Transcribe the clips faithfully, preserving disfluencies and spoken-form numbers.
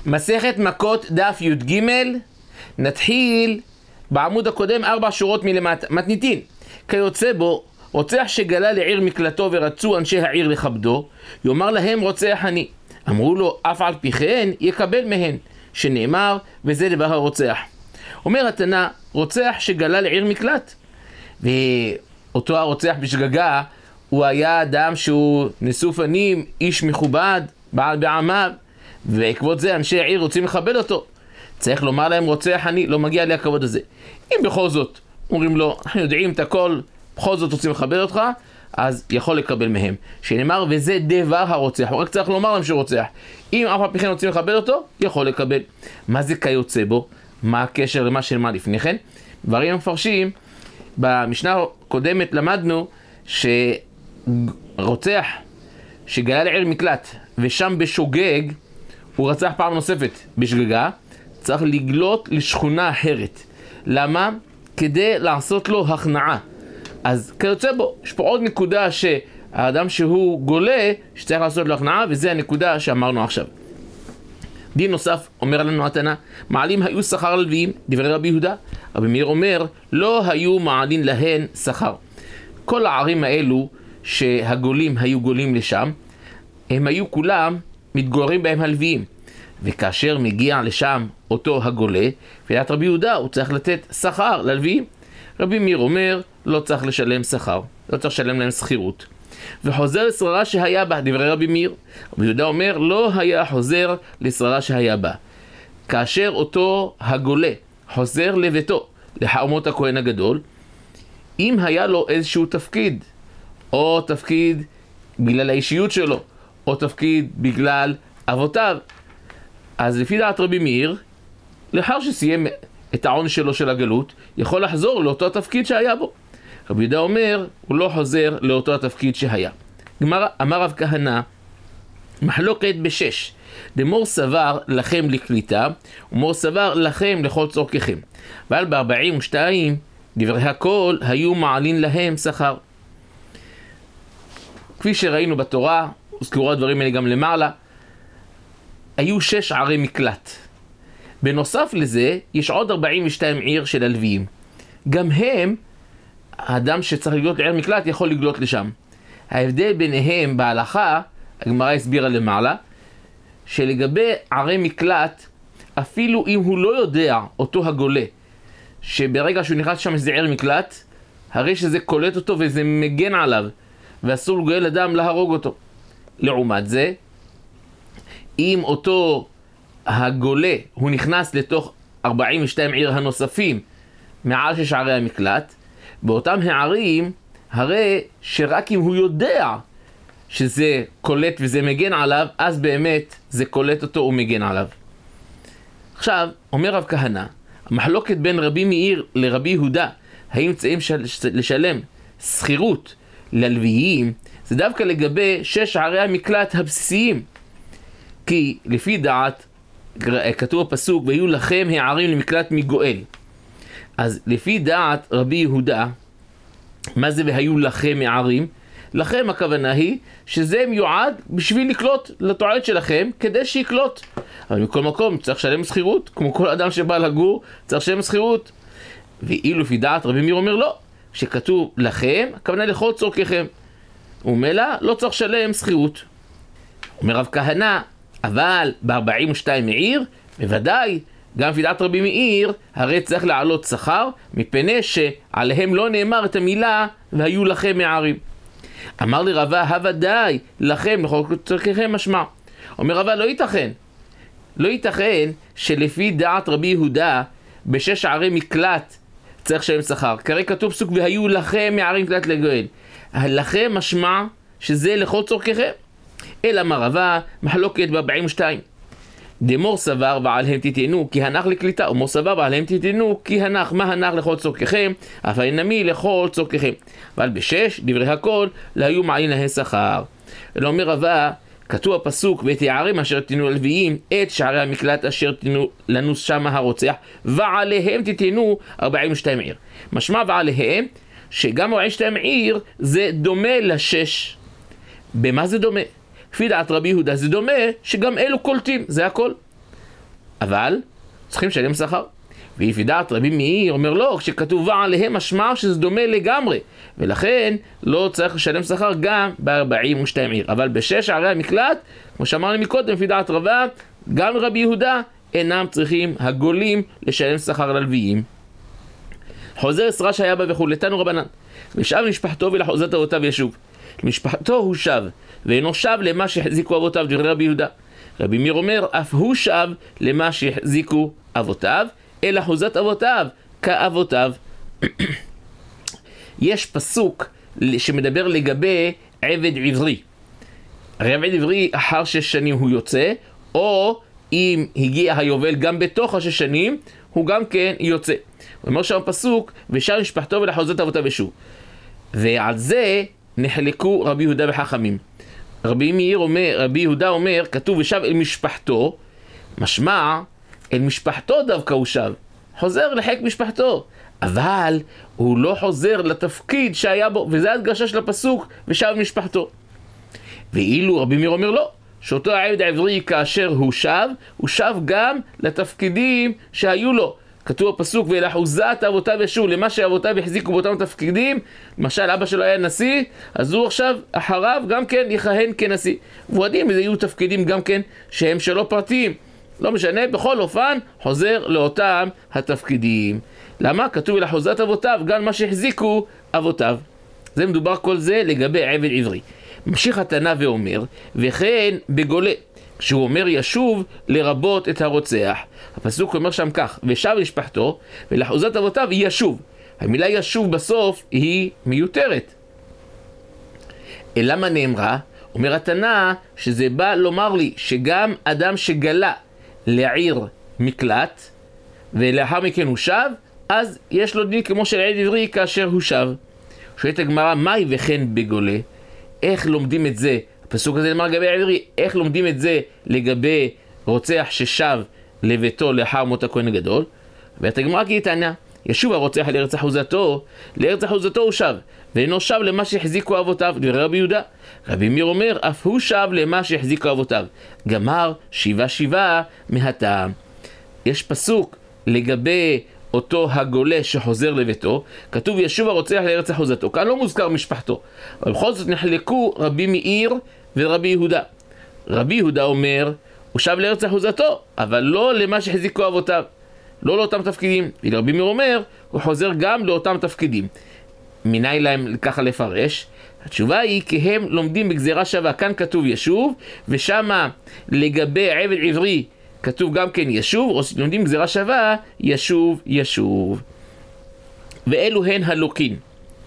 מסכת מכות דף י"ג, נתחיל בעמוד הקודם ארבע שורות מלמטה. מתניתין, כיוצא בו, רוצח שגלה לעיר מקלטו ורצו אנשי העיר לכבדו, יאמר להם רוצח אני. אמרו לו, אף על פי כן יקבל מהן, שנאמר, וזה דבר הרוצח. אומר התנא, רוצח שגלה לעיר מקלט. ואותו הרוצח בשגגה, הוא היה אדם שהוא נשוא פנים, איש מכובד, בעל בעמיו, ועקבות זה אנשי העיר רוצים לכבד אותו. צריך לומר להם רוצח אני, לא מגיע לי הכבוד הזה. אם בכל זאת, אומרים לו, אנחנו יודעים את הכל, בכל זאת רוצים לכבד אותך, אז יכול לקבל מהם. שנאמר, וזה דבר הרוצח. הוא רק צריך לומר להם שהוא רוצח. אם אף פעם כן רוצים לכבד אותו, יכול לקבל. מה זה כיוצא בו? מה הקשר למה שנאמר לפני כן? דברים המפרשים, במשנה הקודמת למדנו שרוצח שגלה לעיר מקלט ושם בשוגג, הוא רצח פעם נוספת בשגגה, צריך לגלות לשכונה אחרת. למה? כדי לעשות לו הכנעה. אז כיוצא בו, יש פה עוד נקודה שהאדם שהוא גולה, שצריך לעשות לו הכנעה, וזה הנקודה שאמרנו עכשיו. דין נוסף, אומר לנו התנא, מעלים היו שכר ללוויים, דברי רבי יהודה. רבי מאיר אומר, לא היו מעלים להן שכר. כל הערים האלו שהגולים היו גולים לשם, הם היו כולם מתגוררים בהם הלוויים. וכאשר מגיע לשם אותו הגולה, וידעת רבי יהודה, הוא צריך לתת שכר ללוויים. רבי מאיר אומר, לא צריך לשלם שכר, לא צריך לשלם להם שכירות. וחוזר לשררה שהיה בה, דברי רבי מאיר. רבי יהודה אומר, לא היה חוזר לשררה שהיה בה. כאשר אותו הגולה חוזר לביתו, לחרמות הכהן הגדול, אם היה לו איזשהו תפקיד, או תפקיד בגלל האישיות שלו, או תפקיד בגלל אבותיו, אז לפי דעת רבי מאיר, לאחר שסיים את העונש שלו של הגלות, יכול לחזור לאותו התפקיד שהיה בו. רבי יהודה אומר, הוא לא חוזר לאותו התפקיד שהיה. גמרא, אמר רב כהנא, מחלוקת בשש, דמור סבר לכם לקליטה, ומור סבר לכם לכל צורככם. ועל ב-ארבעים ושתיים, דברי הכל היו מעלין להם שכר. כפי שראינו בתורה, הוזכרו הדברים האלה גם למעלה, היו שש ערי מקלט. בנוסף לזה, יש עוד ארבעים ושתיים עיר של הלוויים. גם הם, האדם שצריך לגלות לעיר מקלט יכול לגלות לשם. ההבדל ביניהם בהלכה, הגמרא הסבירה למעלה, שלגבי ערי מקלט, אפילו אם הוא לא יודע, אותו הגולה, שברגע שהוא נכנס שם איזה עיר מקלט, הרי שזה קולט אותו וזה מגן עליו, ואסור לגואל אדם להרוג אותו. לעומת זה, אם אותו הגולה, הוא נכנס לתוך ארבעים ושתיים עיר הנוספים, מעל שש ערי המקלט, באותם הערים, הרי שרק אם הוא יודע שזה קולט וזה מגן עליו, אז באמת זה קולט אותו ומגן עליו. עכשיו, אומר רב כהנא, המחלוקת בין רבי מאיר לרבי יהודה, האם צריכים לשלם שכירות ללוויים, זה דווקא לגבי שש ערי המקלט הבסיסיים. כי לפי דעת, כתוב הפסוק, והיו לכם הערים למקלט מגואל. אז לפי דעת רבי יהודה, מה זה והיו לכם הערים? לכם הכוונה היא שזה מיועד בשביל לקלוט לתועלת שלכם, כדי שיקלוט. אבל מכל מקום צריך לשלם שכירות, כמו כל אדם שבא לגור צריך לשלם שכירות. ואילו לפי דעת רבי מאיר אומר לא, שכתוב לכם, הכוונה לכל צורככם. ומילא לא צריך לשלם שכירות. אומר רב כהנא, אבל ב-ארבעים ושתיים עיר, בוודאי, גם לפי דעת רבי מאיר, הרי צריך לעלות שכר, מפני שעליהם לא נאמר את המילה, והיו לכם הערים. אמר לי רבה, הוודאי, לכם, לכל צורככם משמע. אומר רבה, לא ייתכן. לא ייתכן שלפי דעת רבי יהודה, בשש ערי מקלט, צריך לשלם שכר. כרי כתוב פסוק, והיו לכם הערים מקלט לגואל. לכם משמע שזה לכל צורככם. אלא מה רבה, מחלוקת ב-ארבעים ושתיים. דמור סבר ועליהם תתנו כי הנח לקליטה, ומור סבר ועליהם תתנו כי הנח. מה הנח לכל צורככם? אף הנמי לכל צורככם. אבל בשש, דברי הכל, לא היו מעלין להם שכר. אלא אומר רבה, כתוב הפסוק, ואת הערים אשר תתנו ללוויים, את שערי המקלט אשר תתנו לנוס שמה הרוצח, ועליהם תתנו ארבעים ושתיים עיר. משמע ועליהם, שגם ארבעים ושתיים עיר זה דומה לשש. במה זה דומה? לפי דעת רבי יהודה זה דומה שגם אלו קולטים, זה הכל. אבל צריכים לשלם שכר. ולפי דעת רבי מאיר אומר לא, כשכתוב ועליהם משמע שזה דומה לגמרי, ולכן לא צריך לשלם שכר גם ב-ארבעים ושתיים עיר. אבל בשש ערי המקלט, כמו שאמרנו מקודם, לפי דעת רבה, גם רבי יהודה אינם צריכים הגולים לשלם שכר ללוויים. חוזר עשרה שהיה בה וכו', תנו רבנן, ושב למשפחתו ולחוזת אבותיו ישוב. למשפחתו הוא שב, ואינו שב למה שהחזיקו אבותיו, דברי רבי יהודה. רבי מאיר אומר, אף הוא שב למה שהחזיקו אבותיו, אלא חוזת אבותיו כאבותיו. יש פסוק שמדבר לגבי עבד עברי. הרי עבד עברי אחר שש שנים הוא יוצא, או אם הגיע היובל גם בתוך השש שנים, הוא גם כן יוצא. הוא אומר שם פסוק, ושב משפחתו ולחוזת אבותיו ישוב. ועל זה נחלקו רבי יהודה וחכמים. רבי מאיר אומר, רבי יהודה אומר, כתוב ושב אל משפחתו, משמע אל משפחתו דווקא הוא שב, חוזר לחיק משפחתו, אבל הוא לא חוזר לתפקיד שהיה בו, וזה הדגשה של הפסוק ושב אל משפחתו. ואילו רבי מאיר אומר לא, שאותו העבד העברי כאשר הוא שב, הוא שב גם לתפקידים שהיו לו. כתוב בפסוק, ולאחוזת אבותיו ישוב, למה שאבותיו החזיקו באותם תפקידים. למשל אבא שלו היה נשיא, אז הוא עכשיו אחריו גם כן יכהן כנשיא. והוא יודעים, זה יהיו תפקידים גם כן שהם שלא פרטיים, לא משנה, בכל אופן חוזר לאותם התפקידים. למה? כתוב ולאחוזת אבותיו, גם מה שהחזיקו אבותיו. זה מדובר כל זה לגבי עבד עברי. ממשיך התנא ואומר, וכן בגולה, כשהוא אומר ישוב לרבות את הרוצח. הפסוק אומר שם כך, ושב למשפחתו ולאחוזת אבותיו ישוב. המילה ישוב בסוף היא מיותרת. אלא מה נאמרה? אומר התנא שזה בא לומר לי שגם אדם שגלה לעיר מקלט ולאחר מכן הוא שב, אז יש לו דין כמו של עבד עברי כאשר הוא שב. שואלת הגמרא, מהי וכן בגולה? איך לומדים את זה? הפסוק הזה נאמר לגבי עבד עברי, איך לומדים את זה לגבי רוצח ששב לביתו לאחר מות הכהן הגדול? ואת הגמרא כי תענה, ישוב הרוצח לארץ אחוזתו, לארץ אחוזתו הוא שב, ואינו שב למה שהחזיקו אבותיו, דברי רבי יהודה. רבי מאיר אומר, אף הוא שב למה שהחזיקו אבותיו. גמר שיבה שיבה מהטעם. יש פסוק לגבי אותו הגולה שחוזר לביתו, כתוב ישוב הרוצח לארץ אחוזתו. כאן לא מוזכר משפחתו, אבל בכל זאת נחלקו רבי מאיר ורבי יהודה. רבי יהודה אומר, הוא שב לארץ אחוזתו, אבל לא למה שהחזיקו אבותיו, לא לאותם תפקידים. ורבי מאיר אומר, הוא חוזר גם לאותם תפקידים. מניין להם ככה לפרש? התשובה היא כי הם לומדים בגזירה שווה. כאן כתוב ישוב, ושמה לגבי עבד עברי כתוב גם כן ישוב, או לומדים גזירה שווה, ישוב ישוב. ואלו הן הלוקין.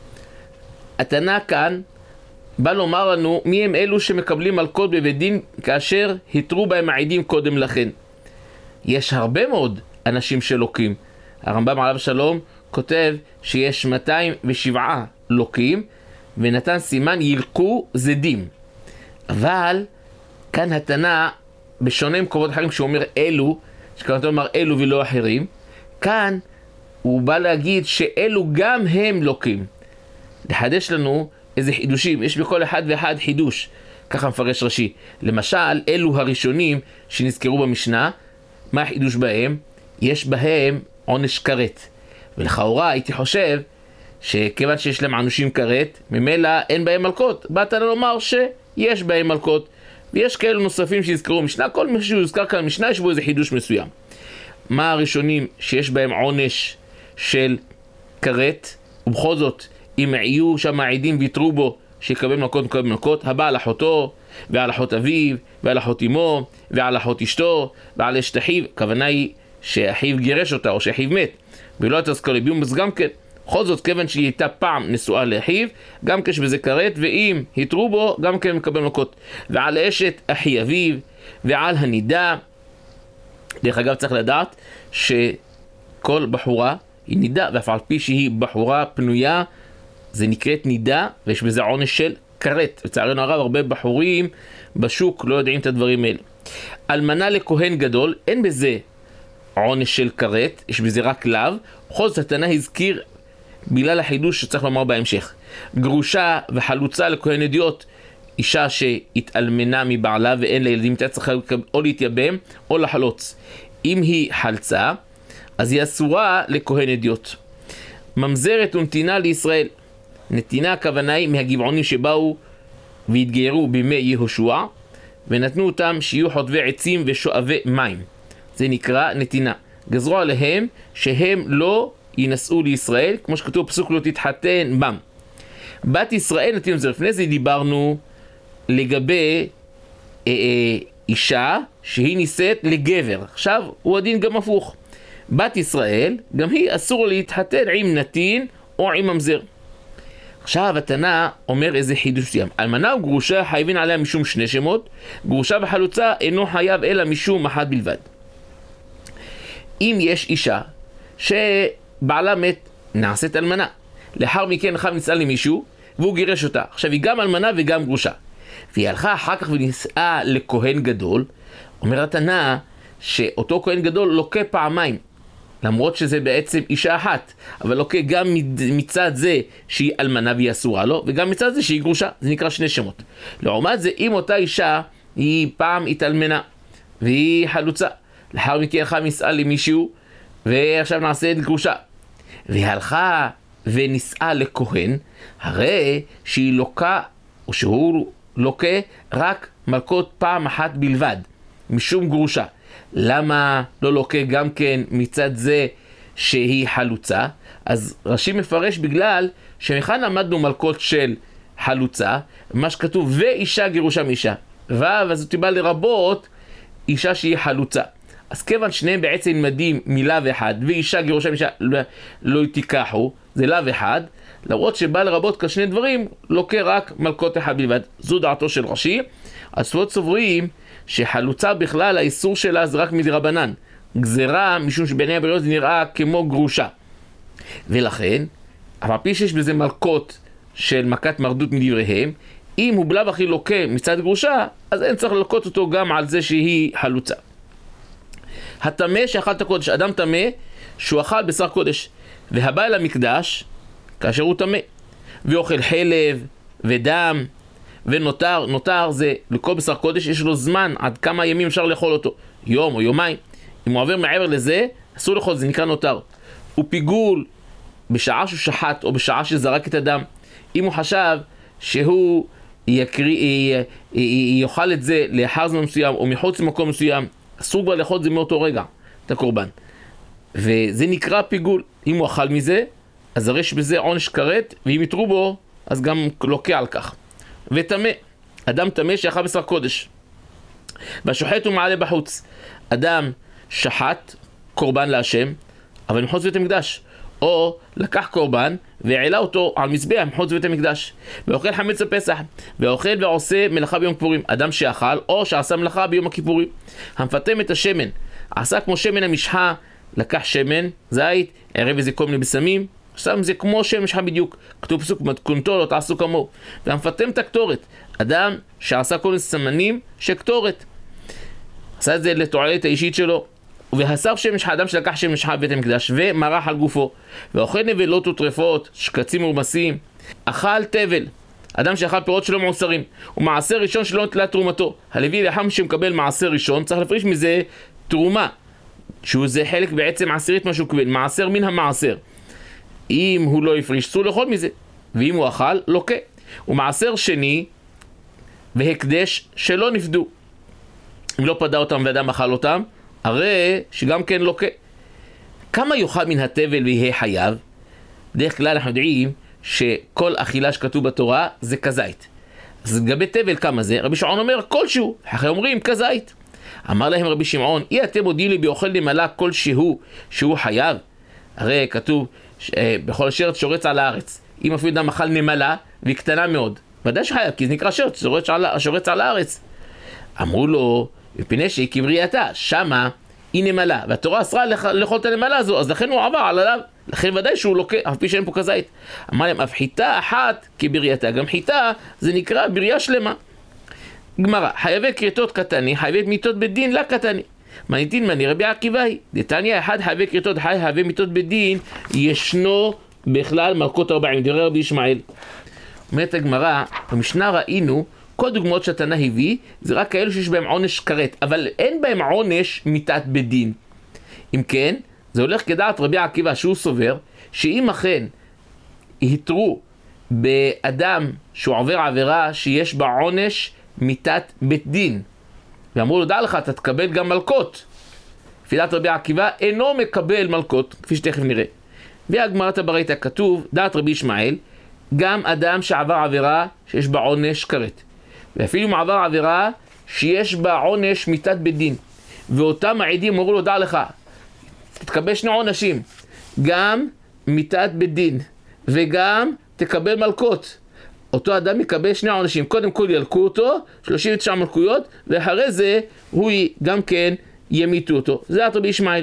התנא כאן בא לומר לנו מי הם אלו שמקבלים מלכות בבית דין כאשר התרו בהם העדים קודם לכן. יש הרבה מאוד אנשים שלוקים. הרמב"ם עליו שלום כותב שיש מאתיים ושבעה לוקים, ונתן סימן ילקו זדים. אבל כאן התנא בשונה מקומות אחרים שהוא אומר אלו, שכאן אומר אלו ולא אחרים, כאן הוא בא להגיד שאלו גם הם לוקים. לחדש לנו איזה חידושים, יש בכל אחד ואחד חידוש, ככה מפרש רש"י. למשל, אלו הראשונים שנזכרו במשנה, מה החידוש בהם? יש בהם עונש כרת. ולכאורה הייתי חושב שכיוון שיש להם ענושים כרת, ממילא אין בהם מלכות. באת לומר שיש בהם מלכות. ויש כאלו נוספים שיזכרו משנה, כל מי שיוזכר כאן משנה יש בו איזה חידוש מסוים. מה הראשונים שיש בהם עונש של כרת, ובכל זאת אם יהיו שם העדים ויתרו בו שיקבל מלכות מקבל מלכות, הבא על אחותו ועל אחות אביו ועל אחות אמו ועל אחות אשתו ועל אשת אחיו, הכוונה היא שאחיו גירש אותה או שאחיו מת, ולא תזכר לביומס גם כן. בכל זאת כיוון שהיא הייתה פעם נשואה לאחיו, גם כשבזה כרת, ואם התרו בו גם כן מקבל מלכות. ועל אשת אחי אביו ועל הנידה. דרך אגב צריך לדעת שכל בחורה היא נידה, ואף על פי שהיא בחורה פנויה זה נקראת נידה, ויש בזה עונש של כרת. לצערנו הרב הרבה בחורים בשוק לא יודעים את הדברים האלה. אלמנה לכהן גדול אין בזה עונש של כרת, יש בזה רק לאו. בכל זאת התנא הזכיר בגלל החידוש שצריך לומר בהמשך. גרושה וחלוצה לכהן אדיוט, אישה שהתאלמנה מבעלה ואין לה ילדים, צריכה או להתייבם או לחלוץ. אם היא חלצה, אז היא אסורה לכהן אדיוט. ממזרת ונתינה לישראל. נתינה הכוונה היא מהגבעונים שבאו והתגיירו בימי יהושע, ונתנו אותם שיהיו חוטבי עצים ושואבי מים. זה נקרא נתינה. גזרו עליהם שהם לא ינסעו לישראל, כמו שכתוב פסוק לא תתחתן בם. בת ישראל נתינו זה. לפני זה דיברנו לגבי אה, אה, אישה שהיא נישאת לגבר. עכשיו הוא הדין גם הפוך. בת ישראל גם היא אסור להתחתן עם נתין או עם ממזר. עכשיו התנא אומר איזה חידוש מסוים. אלמנה וגרושה חייבים עליה משום שני שמות, גרושה וחלוצה אינו חייב אלא משום אחת בלבד. אם יש אישה שבעלה מת, נעשית אלמנה, לאחר מכן אחר נישאה למישהו והוא גירש אותה, עכשיו היא גם אלמנה וגם גרושה, והיא הלכה אחר כך ונישאה לכהן גדול, אומר התנא שאותו כהן גדול לוקה פעמיים, למרות שזה בעצם אישה אחת, אבל לוקה גם מצד זה שהיא אלמנה והיא אסורה לו, וגם מצד זה שהיא גרושה. זה נקרא שני שמות. לעומת זה, אם אותה אישה היא פעם התאלמנה והיא חלוצה, לאחר מכן הלכה נישאה למישהו ועכשיו נעשית גרושה, והיא הלכה ונישאה לכהן, הרי שהיא לוקה או שהוא לוקה רק מלכות פעם אחת בלבד משום גרושה. למה לא לוקה גם כן מצד זה שהיא חלוצה? אז רש"י מפרש בגלל שמכאן למדנו מלכות של חלוצה, מה שכתוב ואישה גירושה מאישה, ואז זאת בא לרבות אישה שהיא חלוצה. אז כיוון שניהם בעצם נלמדים מלאו אחד, ואישה גירושה מאישה לא, לא תיקחו, זה לאו אחד, למרות שבא לרבות כשני דברים, לוקה רק מלכות אחד בלבד. זו דעתו של רש"י. הספרות סוברים שחלוצה בכלל האיסור שלה זה רק מדרבנן, גזרה משום שבעיני הבריות זה נראה כמו גרושה, ולכן אבל פי שיש בזה מלכות של מכת מרדות מדבריהם, אם הוא בלב הכי לוקה מצד גרושה, אז אין צריך ללקות אותו גם על זה שהיא חלוצה. התמה שאכל את הקודש, אדם תמה שהוא אכל בשר קודש והבא אל המקדש כאשר הוא תמה ואוכל חלב ודם ונותר, נותר זה לכל בשר קודש יש לו זמן עד כמה ימים אפשר לאכול אותו, יום או יומיים. אם הוא עובר מעבר לזה אסור לאכול, זה נקרא נותר. הוא פיגול בשעה שהוא שחט או בשעה שזרק את הדם, אם הוא חשב שהוא יקריא, יאכל את זה לאחר זמן מסוים או מחוץ למקום מסוים, אסור כבר לאכול את זה מאותו רגע, את הקורבן, וזה נקרא פיגול. אם הוא אכל מזה אז הרי שבזה עונש כרת, ואם יתרו בו אז גם לוקה על כך. ותמה, אדם תמה שאכל בשר קודש והשוחט הוא מעלה בחוץ. אדם שחט קורבן להשם אבל מחוץ בית המקדש, או לקח קורבן והעלה אותו על מזבח מחוץ בית המקדש, ואוכל חמץ בפסח, ואוכל ועושה מלאכה ביום כיפורים. אדם שאכל או שעשה מלאכה ביום הכיפורים, המפתם את השמן עשה כמו שמן המשחה, לקח שמן זית, ערב איזה כל מיני בשמים, שם זה כמו שמן משחה בדיוק, כתוב פסוק מתכונתו לא תעשו כמוהו. והמפתם את הקטורת, אדם שעשה כל מיני סמנים שקטורת, עשה את זה לתועלת האישית שלו, והסר שם משחה, אדם שלקח שם משחה בבית המקדש ומרח על גופו, ואוכל נבלות וטרפות, שקצים מורמסים, אכל תבל, אדם שאכל פירות שלא מעושרים, ומעשר ראשון שלא נטלה תרומתו. הלוי לאחר שמקבל מעשר ראשון צריך להפריש מזה תרומה, שהוא זה חלק בעצם עשירית מה שהוא קבל, מעשר מן המעשר. אם הוא לא יפריש אסור לאכול מזה, ואם הוא אכל לוקה. ומעשר שני והקדש שלא נפדו, אם לא פדה אותם ואדם אכל אותם, הרי שגם כן לוקה. כמה יאכל מן התבל ויהיה חייב? בדרך כלל אנחנו יודעים שכל אכילה שכתוב בתורה זה כזית. אז לגבי תבל כמה זה? רבי שמעון אומר כלשהו, אחרי אומרים כזית. אמר להם רבי שמעון, אי אתם מודיעים לי באוכל נמלה כלשהו שהוא חייב? הרי כתוב בכל השרת שורץ על הארץ. אם אפילו אדם אכל נמלה והיא קטנה מאוד, ודאי שחייב, כי זה נקרא שרת שורץ על, שורץ על הארץ. אמרו לו, מפני שהיא כברייתה, שמה היא נמלה, והתורה אסרה לאכול את הנמלה הזו, אז לכן הוא עבר עליו, לכן ודאי שהוא לוקה, אף פי שאין פה כזית. אמר להם, אף חיטה אחת כברייתה, גם חיטה זה נקרא בריאה שלמה. גמרא, חייבי כריתות קטני, חייבי מיתות בדין לה קטני. מניתין מני רבי עקיבא היא, דתניא אחד חייבי כריתות חי, חייבי מיתות בדין, ישנו בכלל מלכות ארבעים, דברי רבי ישמעאל. אומרת הגמרא, במשנה ראינו, כל דוגמאות שהתנא הביא, זה רק כאלו שיש בהם עונש כרת, אבל אין בהם עונש מיתת בדין. אם כן, זה הולך כדעת רבי עקיבא שהוא סובר, שאם אכן יתרו באדם שהוא עובר עבירה שיש בה עונש מיתת בית דין, ואמרו לו, דע לך, אתה תקבל גם מלכות. לפי דעת רבי עקיבא אינו מקבל מלכות, כפי שתכף נראה. והגמרת הברייתא כתוב, דעת רבי ישמעאל, גם אדם שעבר עבירה שיש בה עונש כרת. ואפילו אם עבר עבירה שיש בה עונש מיתת בית דין. ואותם העדים אמרו לו, דע לך, תקבל שני עונשים, גם מיתת בית דין, וגם תקבל מלכות. אותו אדם יקבל שני עונשים, קודם כל ילקו אותו, שלושים ותשע מלכויות, ואחרי זה הוא גם כן ימיתו אותו. זה דעת רבי ישמעאל.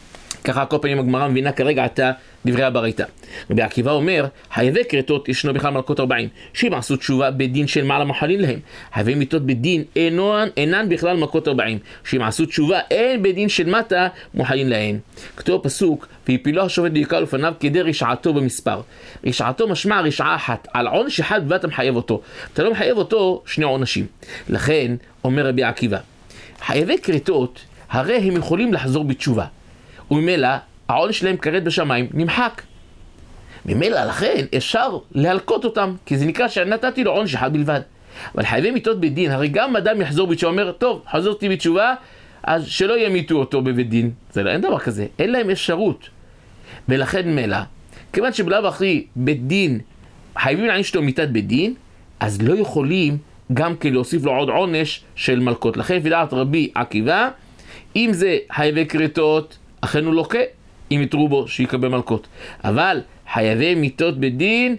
ככה כל פעמים הגמרא מבינה כרגע את דברי הברייתא. רבי עקיבא אומר, חייבי כרתות ישנו בכלל מלכות ארבעים, שאם עשו תשובה בדין של מעלה מוחלין להם. חייבי מיתות בדין אינן, אינן בכלל מלכות ארבעים, שאם עשו תשובה אין בדין של מטה מוחלין להם. כתוב פסוק, והפילו השופט ויקרא לפניו כדי רשעתו במספר. רשעתו משמע רשעה אחת, על עונש אחד ואתה מחייב אותו. אתה לא מחייב אותו שני עונשים. לכן אומר רבי עקיבא, חייבי כרתות הרי הם יכולים לחזור בתשובה. וממילא העונש שלהם כרת בשמיים נמחק. ממילא לכן אפשר להלקות אותם, כי זה נקרא שנתתי לו עונש אחד בלבד. אבל חייבי מיתות בית דין, הרי גם אדם יחזור בתשובה, אומר, טוב, חזרתי בתשובה, אז שלא ימיתו אותו בבית דין. זה לא, אין דבר כזה, אין להם אפשרות. ולכן מילא, כיוון שבלב אחרי בית דין חייבים להעניש אותו מיתת בית דין, אז לא יכולים גם כן להוסיף לו עוד עונש של מלכות. לכן לפי דעת רבי עקיבא, אם זה חייבי כרתות, אכן הוא לוקה, אם יתרו בו שיקבל מלכות. אבל חייבי מיתות בדין,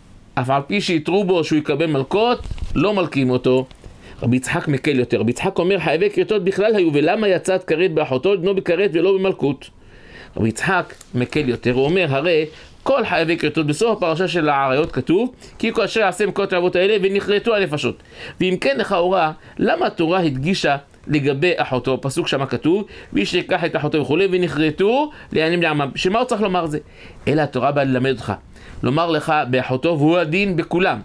אף על פי שיתרו בו שהוא יקבל מלכות, לא מלכים אותו. רבי יצחק מקל יותר. רבי יצחק אומר, חייבי כרתות בכלל היו, ולמה יצאת כרת באחותו, לבנו בכרת ולא במלכות? רבי יצחק מקל יותר, הוא אומר, הרי כל חייבי כרתות, בסוף הפרשה של העריות כתוב, כי כל אשר יעשה מכות האבות האלה ונכרתו הנפשות. ואם כן לכאורה, למה התורה הדגישה לגבי אחותו? פסוק שמה כתוב, ואיש שיקח את אחותו וכו' ונכרתו לעניינים לעמם. שמה הוא צריך לומר זה? אלא התורה באה ללמד אותך, לומר לך באחותו, והוא הדין בכולם,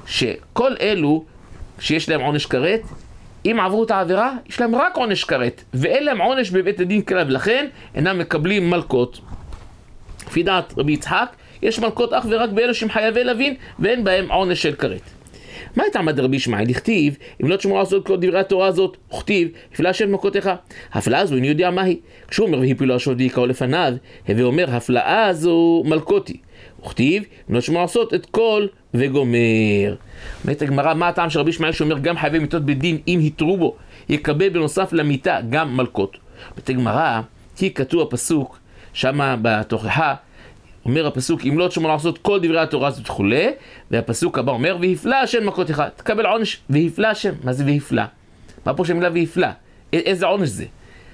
שכל אלו שיש להם עונש כרת, אם עברו את העבירה, יש להם רק עונש כרת, ואין להם עונש בבית הדין כלל, ולכן אינם מקבלים מלכות. לפי דעת רבי יצחק, יש מלכות אך ורק באלו שהם חייבי לוין, ואין בהם עונש של כרת. מה הייתה עמד רבי ישמעאל? לכתיב, אם לא תשמור לעשות כל דברי התורה הזאת, וכתיב, הפלה השם מכותיך. הפלאה הזו, אני יודע מה היא. כשהוא אומר, והפילו השופט ויקראו לפניו, הווה אומר, הפלאה הזו מלכותי. וכתיב, אם לא תשמור לעשות את כל וגומר. אומרת הגמרא, מה הטעם של רבי ישמעאל שאומר, גם חייבי מיתות בדין, אם יתרו בו, יקבל בנוסף למיתה גם מלכות. אומרת הגמרא, כי כתוב הפסוק, שמה בתוכחה, אומר הפסוק, אם לא תשמור לעשות כל דברי התורה הזאת וכולי, והפסוק הבא אומר, והפלה השם מכותך, תקבל עונש, והפלה השם. מה זה והפלה? מה פה שמילה והפלה? איזה עונש זה?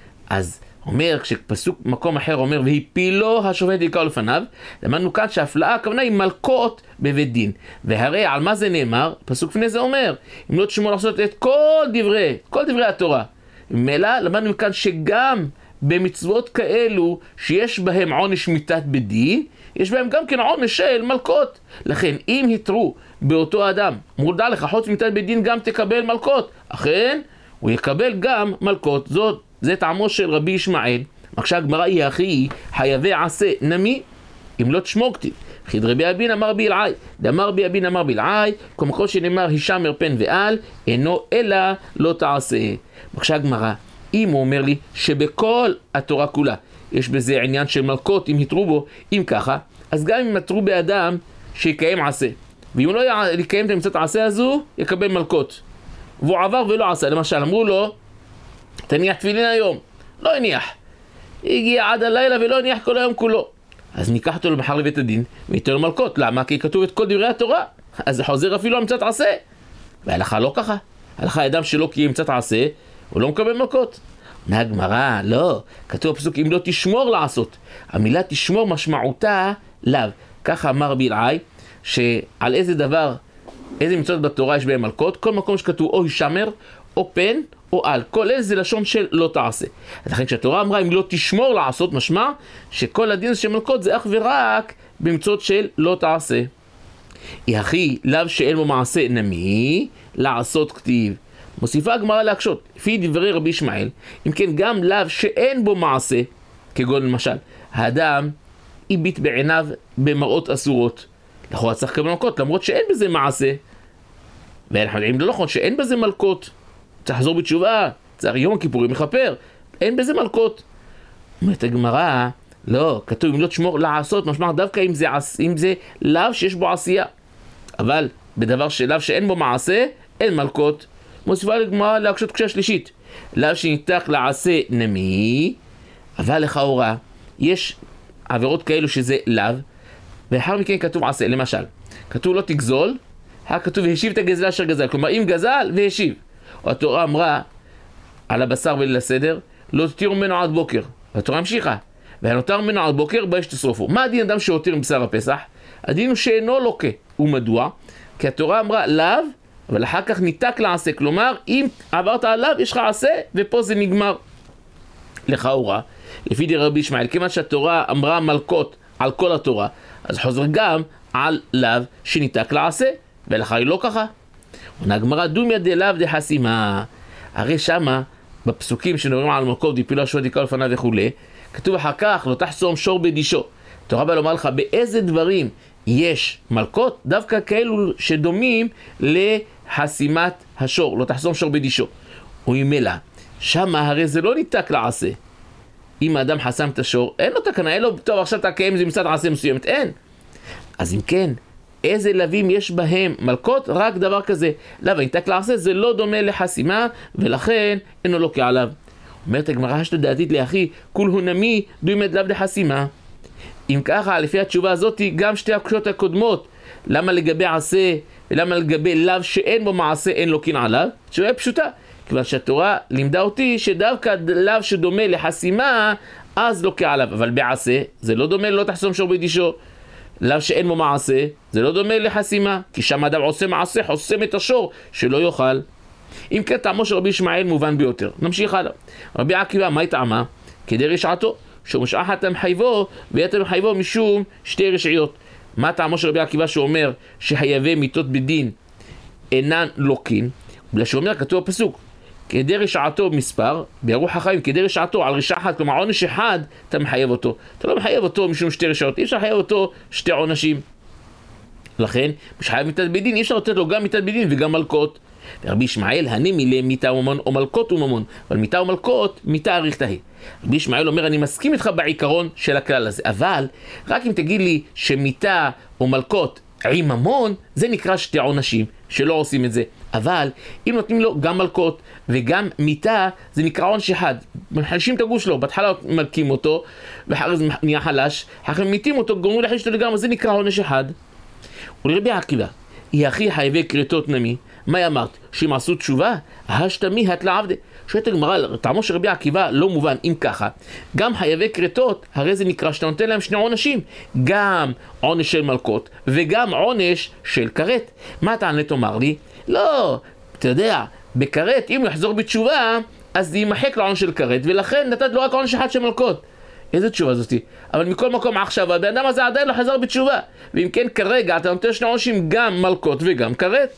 אז אומר, כשפסוק מקום אחר אומר, והפילו השופט ויקראו לפניו, למדנו כאן שההפלאה הכוונה היא מלכות בבית דין. והרי על מה זה נאמר? פסוק לפני זה אומר, אם לא תשמור לעשות את כל דברי, כל דברי התורה. ממילא למדנו כאן שגם במצוות כאלו שיש בהם עונש מיתת בית דין, יש בהם גם כן עונש של מלכות. לכן אם יתרו באותו אדם, מודע לך, חוץ מיתת בית דין גם תקבל מלכות, אכן הוא יקבל גם מלכות. זאת, זה טעמו של רבי ישמעאל. מקשה הגמרא היא הכי חייבי עשה נמי, אם לא תשמור כתיב. חיד רבי אבין אמר בלעי, דאמר רבי אבין אמר בלעי, כמקום שנאמר הישמר פן ועל, אינו אלא לא תעשה. מקשה הגמרא, אם הוא אומר לי שבכל התורה כולה יש בזה עניין של מלכות, אם יתרו בו, אם ככה, אז גם אם יתרו באדם שיקיים עשה, ואם לא יקיים את המצאת העשה הזו, יקבל מלכות. והוא עבר ולא עשה, למשל, אמרו לו, תניח תפילין היום, לא הניח. הגיע עד הלילה ולא הניח כל היום כולו. אז ניקח אותו למחר לבית הדין, וייתן לו מלכות. למה? כי כתוב את כל דברי התורה. אז זה חוזר אפילו המצאת עשה. והלכה לא ככה. הלכה אדם שלא קיים המצאת עשה, הוא לא מקבל מלכות. מהגמרא, לא. כתוב הפסוק, אם לא תשמור לעשות. המילה תשמור משמעותה לאו. ככה אמר בלעי, שעל איזה דבר, איזה מצוות בתורה יש בהם מלכות, כל מקום שכתוב או הישמר, או פן, או על. כל איזה לשון של לא תעשה. לכן כשהתורה אמרה, אם לא תשמור לעשות, משמע שכל הדין של מלכות זה אך ורק במצוות של לא תעשה. יחי, לאו שאין בו מעשה נמי, לעשות כתיב. מוסיפה הגמרא להקשות, לפי דברי רבי ישמעאל, אם כן גם לאו שאין בו מעשה, כגון למשל, האדם הביט בעיניו במראות אסורות, לכאורה צריך לקבל מכות, למרות שאין בזה מעשה, ואנחנו יודעים לא נכון שאין בזה מלכות, צריך לחזור בתשובה, צריך יום הכיפורים מכפר, אין בזה מלכות. אומרת הגמרא, לא, כתוב אם לא תשמור לעשות, משמע דווקא אם זה, אם זה לאו שיש בו עשייה, אבל בדבר שלאו שאין בו מעשה, אין מלכות. מוסיפה לגמרא להקשות קשה שלישית, לאו שניתק לעשה נמי, אבל לכאורה יש עבירות כאלו שזה לאו, ואחר מכן כתוב עשה, למשל, כתוב לא תגזול, כתוב והשיב את הגזלה אשר גזל, כלומר אם גזל והשיב, או התורה אמרה על הבשר וליל הסדר, לא תתירו ממנו עד בוקר, והתורה המשיכה, והנותר ממנו עד בוקר באש תשרופו. מה הדין אדם שהותיר מבשר הפסח? הדין הוא שאינו לוקה, ומדוע? כי התורה אמרה לאו, אבל אחר כך ניתק לעשה, כלומר אם עברת עליו יש לך עשה, ופה זה נגמר. לכאורה, לפי דין רבי ישמעאל, כיוון שהתורה אמרה מלכות על כל התורה, אז חוזר גם על לאו שניתק לעשה, ולכן היא לא ככה. הגמרא דומיה דלאו דחסימה, הרי שמה בפסוקים שנדברים על מלכות דיפילו השעות יקרא לפניו וכו', כתוב אחר כך לא תחסום שור בדישו. התורה בא לומר לך באיזה דברים יש מלכות, דווקא כאלו שדומים לחסימת השור, לא תחסום שור בדישו. וממילא שמה הרי זה לא ניתק לעשה. אם האדם חסם את השור, אין לו תקנה, אין לו, טוב עכשיו תקיים זה מצד עשה מסוימת, אין. אז אם כן, איזה לווים יש בהם מלכות? רק דבר כזה. למה ניתק לעשה זה לא דומה לחסימה, ולכן אינו לוקה עליו. אומרת הגמרא השתא דעתית לאחי, כול הוא נמי דומה לאו דחסימה. אם ככה, לפי התשובה הזאת, גם שתי הקשות הקודמות, למה לגבי עשה ולמה לגבי לאו שאין בו מעשה אין לוקין עליו? תשובה פשוטה. כיוון שהתורה לימדה אותי שדווקא לאו שדומה לחסימה, אז לוקה עליו. אבל בעשה זה לא דומה, לא תחסום שור בדישו. לאו שאין בו מעשה, זה לא דומה לחסימה, כי שם אדם עושה מעשה, חוסם את השור, שלא יאכל. אם כן, טעמו של רבי ישמעאל מובן ביותר. נמשיך הלאה. רבי עקיבא, מה טעמה? כדי רשעתו, שמשאחת המחייבו, ויתר מחייבו משום שתי רשעיות. מה טעמו של רבי עקיבא שאומר שהייבי מיתות בדין אינן לוקין? בגלל שאומר, כתוב הפסוק, כדי רשעתו מספר, בירוח החיים, כדי רשעתו על רשע אחת, כלומר עונש אחד, אתה מחייב אותו. אתה לא מחייב אותו משום שתי רשעות, אי אפשר לחייב אותו שתי עונשים. לכן, משחייב מיתת בדין, אי אפשר לתת לו גם מיתת בדין וגם מלכות. ורבי ישמעאל, הנימי למיתה וממון, או מלכות וממון, אבל מיתה ומלכות, מיתה אריכתה היא. רבי ישמעאל אומר, אני מסכים איתך בעיקרון של הכלל הזה, אבל רק אם תגיד לי שמיתה או מלכות עם ממון, זה נקרא שתי עונשים, שלא עושים את זה. אבל אם נותנים לו גם מלכות וגם מיתה, זה נקרא עונש אחד. מחלשים את הגוף שלו, בהתחלה מלכים אותו, ואחרי זה נהיה חלש, אחרי מיתים אותו, גורמים להחליש אותו לגמרי, זה נקרא עונש אחד. ולרבי עקיבא, היא הכי חייבי כרתות נמי, מה אמרת? שאם עשו תשובה, השתמי התלעבדה. שואלת הגמרא, טעמו של רבי עקיבא לא מובן, אם ככה, גם חייבי כרתות, הרי זה נקרא שאתה נותן להם שני עונשים, גם עונש של מלכות וגם עונש של כרת. מה אתה ענה תאמר לי? לא, אתה יודע, בכרת, אם הוא יחזור בתשובה, אז זה יימחק לעונש של כרת, ולכן נתת לו רק עונש אחד של מלכות. איזה תשובה זאתי? אבל מכל מקום עכשיו, הבן אדם הזה עדיין לא חזר בתשובה, ואם כן כרגע אתה נותן שני עונשים גם מלכות וגם כרת.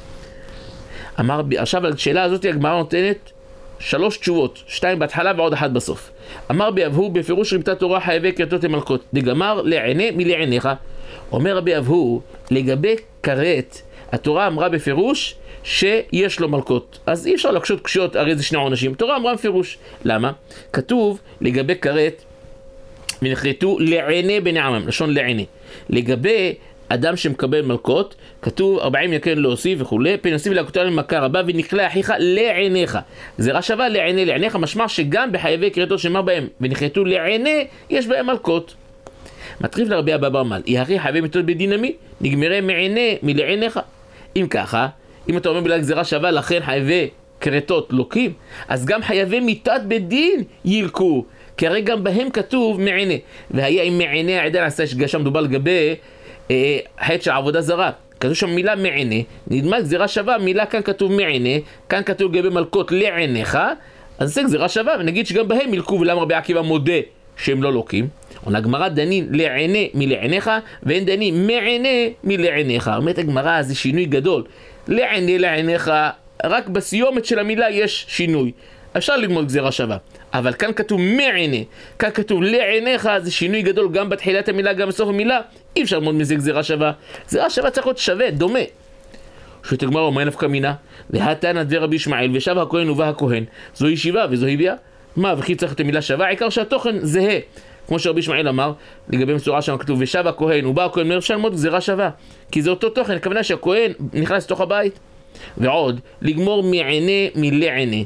אמר, עכשיו על השאלה הזאת הגמרא נותנת שלוש תשובות, שתיים בהתחלה ועוד אחת בסוף. אמר באבהו בפירוש ריבתה תורה חייבי כרתות למלכות, דגמר לעיני מלעיניך. אומר רבי אבהו, לגבי כרת, התורה אמרה בפירוש שיש לו מלכות, אז אי אפשר לקשות קשות, הרי זה שני עונשים. התורה אמרה בפירוש. למה? כתוב לגבי כרת, ונחרטו לעיני בני עמם, לשון לעיני. לגבי אדם שמקבל מלכות, כתוב ארבעים יקן להוסיף וכולי, פן יוסיף להכותו למכה רבה ונכלה אחיך לעיניך. גזירה שווה לעיני לעיניך, משמע שגם בחייבי כרתות שמר בהם ונחרטו לעיני, יש בהם מלכות. מטריף לרבי אבא בר מל, יהרי חייבי מיתות בדין נמי, נגמרי מעיני מלעיניך. אם ככה, אם אתה אומר בגלל גזירה שווה לכן חייבי כרתות לוקים, אז גם חייבי מיתת בדין ילקו, כי הרי גם בהם כתוב מעיני. והיה עם מעיני העדה עשה שגשם דובר לגבי אה, חטא של עבודה זרה, כתוב שם מילה מעיני, נדמה גזירה שווה, מילה כאן כתוב מעיני, כאן כתוב לגבי מלכות לעיניך, אז זה גזירה שווה, ונגיד שגם בהם ילקו. ולמה רבי עקיבא מודה שהם לא לוקים? עונה הגמרא, דנין לעיני מלעיניך, ואין דנין מעיני מלעיניך. אומרת הגמרא, זה שינוי גדול. לעיני לעיניך, רק בסיומת של המילה יש שינוי. אפשר ללמוד גזירה שווה, אבל כאן כתוב מעיני, כאן כתוב לעיניך, זה שינוי גדול גם בתחילת המילה, גם בסוף המילה, אי אפשר ללמוד מזה גזירה שווה. גזירה שווה צריך להיות שווה, דומה. שואלת הגמרא, מה נפקא מינה? והתנא דבר רבי ישמעאל, ושב הכהן ובא הכהן, זו ישיבה וזו הביאה. מה, וכי צריך את המילה שווה? העיקר שהתוכן זהה. כמו שרבי ישמעאל אמר, לגבי מצורע שם כתוב, ושב הכהן ובא הכהן, אפשר ללמוד גזירה שווה. כי זה אותו תוכן, הכוונה שהכהן נכנס לתוך הבית. ועוד, לגמור מעיני מלעיני,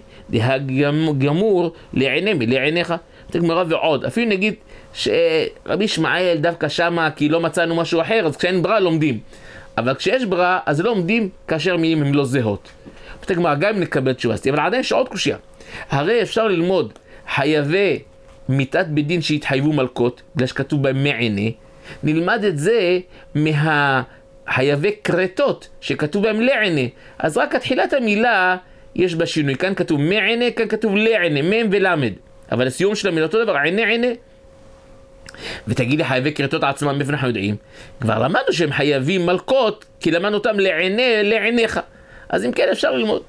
גמור לעיני מלעיניך. זאת הגמרא ועוד, אפילו נגיד שרבי ישמעאל דווקא שמה כי לא מצאנו משהו אחר, אז כשאין ברא לומדים. אבל כשיש ברא, אז לא לומדים כאשר מילים הן לא זהות. זאת הגמרא, גם אם נקבל תשובה, אבל עדיין יש עוד קושיה. הרי אפשר ללמוד חייבי מיתת בדין שהתחייבו מלכות, בגלל שכתוב בהם מעיני, נלמד את זה מה... חייבי קרטות שכתוב בהם לעיני, אז רק התחילת המילה יש בה שינוי, כאן כתוב מעיני, כאן כתוב לעיני, מם ולמד, אבל הסיום של המילה אותו דבר, עיני עיני. ותגיד לי, חייבי קרטות עצמם מאיפה אנחנו יודעים? כבר למדנו שהם חייבים מלכות, כי למדנו אותם לעיני, לעיניך, אז אם כן אפשר ללמוד.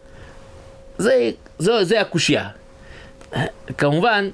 זה, זה, זה הקושיה. כמובן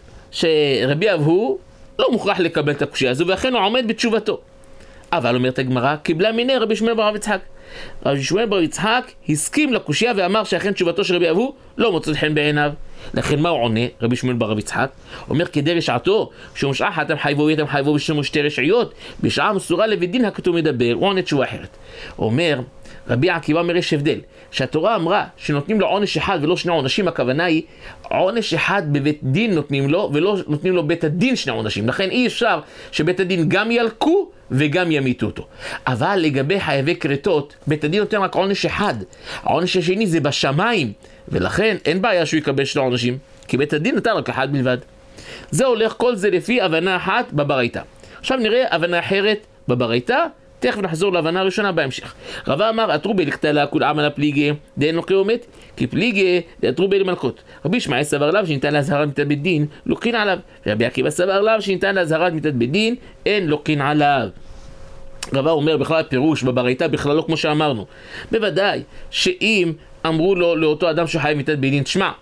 שרבי אבהו לא מוכרח לקבל את הקושיה הזו, ואכן הוא עומד בתשובתו. אבל אומרת הגמרא, קיבלה מיני רבי שמואל בר רב יצחק. רבי שמואל בר יצחק הסכים לקושיה ואמר שאכן תשובתו של רבי אבהו לא מוצאת חן בעיניו. לכן מה הוא עונה, רבי שמואל בר רב יצחק? אומר כדי רשעתו, שמשעה חתם חייבו ויתם חייבו בשמו שתי רשעיות, בשעה מסורה לבדין הכתוב מדבר, הוא עונה תשובה אחרת. אומר, רבי עקיבא אומר יש הבדל, שהתורה אמרה שנותנים לו עונש אחד ולא שני עונשים, הכוונה היא עונש אחד בבית דין נותנים לו ולא נותנים לו בית הדין שני עונשים, לכן אי אפשר שבית הדין גם ילקו וגם ימיתו אותו. אבל לגבי חייבי קרטות, בית הדין נותן רק עונש אחד, העונש השני זה בשמיים, ולכן אין בעיה שהוא יקבל שני עונשים, כי בית הדין נתן רק אחד בלבד. זה הולך כל זה לפי הבנה אחת בברייתא. עכשיו נראה הבנה אחרת בברייתא, תכף נחזור להבנה הראשונה בהמשך. רבא אמר, אתרובי לכתלה כול עמלה פליגי, דהן לא כאומת, כי פליגי דאתרובי למלכות. רבי ישמעאל סבר עליו שניתן להזהרת מיתת בית דין, לוקחין עליו. ורבי עקיבא סבר עליו שניתן להזהרת מיתת בית דין, אין לוקחין עליו. רבא אומר בכלל פירוש בברייתא בכלל לא כמו שאמרנו. בוודאי שאם אמרו לו לאותו אדם שחייב מיתת בית דין, תשמע,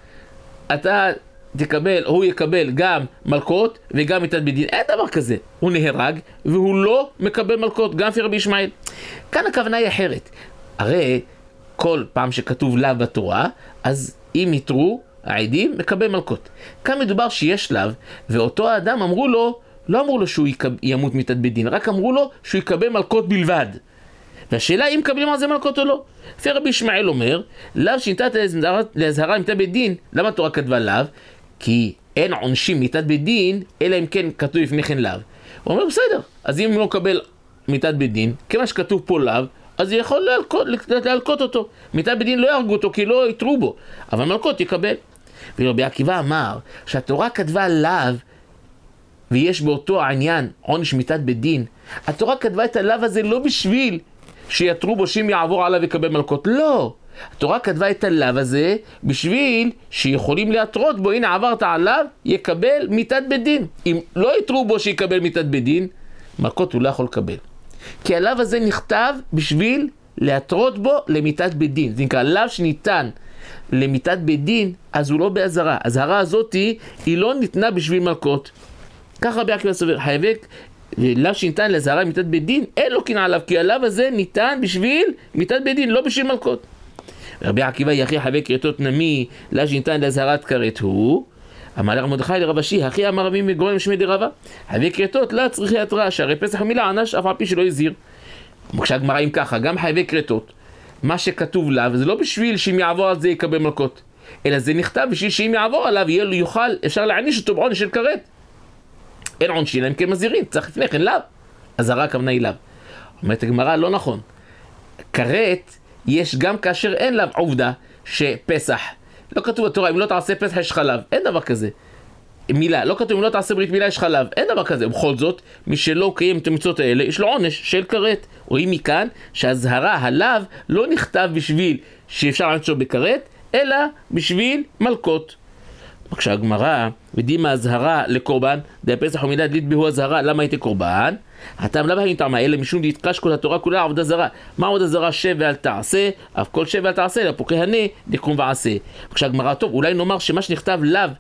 אתה תקבל, הוא יקבל גם מלכות וגם מיתת בית דין, אין דבר כזה, הוא נהרג והוא לא מקבל מלכות, גם לפי רבי ישמעאל. כאן הכוונה היא אחרת, הרי כל פעם שכתוב לאו בתורה, אז אם יתרו העדים מקבל מלכות. כאן מדובר שיש לאו, ואותו האדם אמרו לו, לא אמרו לו שהוא ימות מיתת בית דין, רק אמרו לו שהוא יקבל מלכות בלבד. והשאלה אם מקבלים על זה מלכות או לא. לפי רבי ישמעאל אומר, לאו שינתה להזהרה מיתת בית דין, למה התורה כתבה לאו? כי אין עונשים מיתת בית דין, אלא אם כן כתוב לפני כן לאו. הוא אומר, בסדר, אז אם הוא לא מקבל מיתת בית דין, כמה שכתוב פה לאו, אז הוא יכול להלקות, להלקות אותו. מיתת בית דין לא יהרגו אותו, כי לא יתרו בו, אבל מלכות יקבל. ורבי עקיבא אמר, שהתורה כתבה לאו, ויש באותו העניין עונש מיתת בית דין, התורה כתבה את הלאו הזה לא בשביל שיתרו בו שאם יעבור עליו יקבל מלכות, לא. התורה כתבה את הלאו הזה בשביל שיכולים להתרות בו, הנה עברת עליו, יקבל מיתת בית דין. אם לא יתרו בו שיקבל מיתת בית דין, מלכות הוא לא יכול לקבל. כי הלאו הזה נכתב בשביל להתרות בו למיתת בית דין. זה נקרא, לאו שניתן למיתת בית דין, אז הוא לא באזהרה. הזהרה הזאת היא לא ניתנה בשביל מלכות. ככה רבי עקיבא סובר, חייבק, לאו שניתן להזהרה מיתת בית דין, אין לו קנאה עליו, כי הלאו הזה ניתן בשביל מיתת בית דין, לא בשביל מלכות. רבי עקיבא יכי חייבי קרטות נמי, לאו שניתן להזהרת כרת הוא, אמר לרב מרדכי לרב אשי, הכי אמר רבי מגורם שמי דרבה, חייבי קרטות לא צריכי התראה, שהרי פסח מילה ענש אף על פי שלא הזהיר. כשהגמרא אם ככה, גם חייבי קרטות, מה שכתוב לאו, זה לא בשביל שאם יעבור על זה יקבל מלכות, אלא זה נכתב בשביל שאם יעבור עליו יוכל, אפשר להעניש אותו בעונש של כרת. אין עונשין, הם כן מזהירים, צריך לפני כן לאו. אזהרה הכוונה היא לאו. אומרת הגמרא, לא נכון. כרת יש גם כאשר אין לאו, עובדה שפסח. לא כתוב בתורה, אם לא תעשה פסח יש חלב. אין דבר כזה. מילה, לא כתוב אם לא תעשה ברית מילה יש חלב. אין דבר כזה. ובכל זאת, מי שלא קיים את המצוות האלה, יש לו עונש של כרת. רואים מכאן שהזהרה, הלאו, לא נכתב בשביל שאפשר לענות שלו בכרת, אלא בשביל מלכות. כשהגמרא ודימה הזהרה לקורבן, די פסח ומילה דלית בהו הזהרה, למה הייתי קורבן? הטעם למה הייתה טעמה, אלא משום דתקש כל התורה כולה עבודה זרה. מה עבודה זרה? שב ואל תעשה, אף כל שב ואל תעשה, לפוקי הנה, דקום ועשה. כשהגמרא טוב, אולי נאמר שמה שנכתב לאו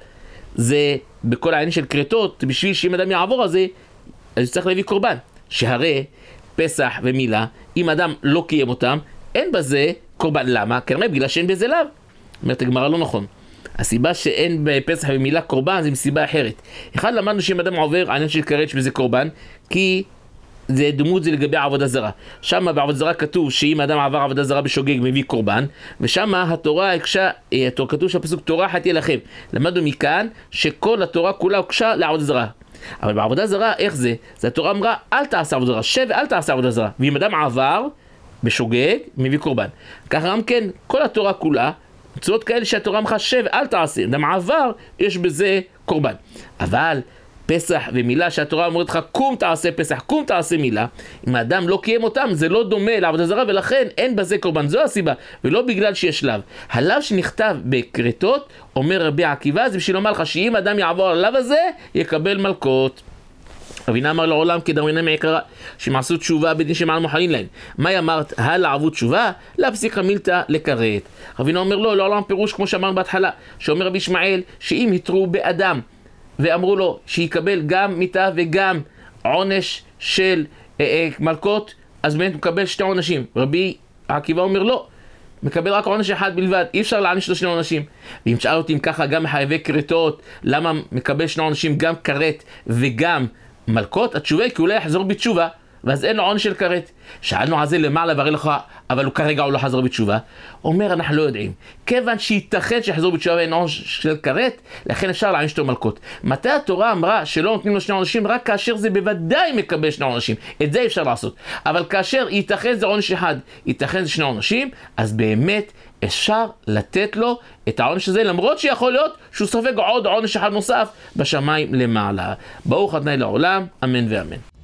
זה בכל העניין של קרטות, בשביל שאם אדם יעבור על זה, אז צריך להביא קורבן. שהרי פסח ומילה, אם אדם לא קיים אותם, אין בזה קורבן. למה? כנראה בגלל שאין בזה לאו. אומרת הגמרא לא נכון. הסיבה שאין בפסח ומילה קורבן זה מסיבה אחרת. אחד, למדנו שאם אדם עובר העניין של קרט שבזה קורבן, כי זה דמות זה לגבי עבודה זרה. שם בעבודה זרה כתוב שאם אדם עבר עבודה זרה בשוגג מביא קורבן, ושם התורה הקשה, כתוב שהפסוק תורה חטא לכם. למדנו מכאן שכל התורה כולה הוקשה לעבודה זרה. אבל בעבודה זרה איך זה? זה התורה אמרה אל תעשה עבודה זרה, שב ואל תעשה עבודה זרה. ואם אדם עבר בשוגג מביא קורבן. ככה גם כן כל התורה כולה מצוות כאלה שהתורה אמרה שב אל תעשה, אדם עבר יש בזה קורבן. אבל פסח ומילה שהתורה אומרת לך קום תעשה פסח, קום תעשה מילה, אם האדם לא קיים אותם זה לא דומה לעבודה זרה, ולכן אין בזה קורבן. זו הסיבה, ולא בגלל שיש לאו. הלאו שנכתב בקרטות, אומר רבי עקיבא, זה בשביל לומר לך שאם אדם יעבור על הלאו הזה יקבל מלכות. רבינה אמר לעולם כדרבנן מעיקרא, שמעשו תשובה בדין שמעל מוחלין להם. מה אמרת? הלאה עבו תשובה? להפסיקה מילתא לקראת. רבינה אומר לו, לעולם פירוש כמו שאמרנו בהתחלה, שאומר רבי ישמעאל, שאם יתרו באדם ואמרו לו שיקבל גם מיתה וגם עונש של אה, אה, מלכות, אז באמת מקבל שתי עונשים. רבי עקיבא אומר לא, מקבל רק עונש אחד בלבד, אי אפשר להעניש לו שני עונשים. ואם תשאל אותי אם ככה גם מחייבי קרטות, למה מקבל שני עונשים, גם קרט וגם מלכות? התשובה היא כי אולי יחזור בתשובה, ואז אין לו עונש של קרט. שאלנו על זה למעלה והרי לך, אבל הוא כרגע הוא לא חזר בתשובה. אומר אנחנו לא יודעים. כיוון שייתכן שיחזור בתשובה ואין עונש של קרט, לכן אפשר להעניש אותו מלכות. מתי התורה אמרה שלא נותנים לו שני עונשים? רק כאשר זה בוודאי מקבל שני עונשים. את זה אפשר לעשות. אבל כאשר ייתכן זה עונש אחד, ייתכן זה שני עונשים, אז באמת אפשר לתת לו את העונש הזה, למרות שיכול להיות שהוא סופג עוד עונש אחד נוסף בשמיים למעלה. ברוך ה' לעולם, אמן ואמן.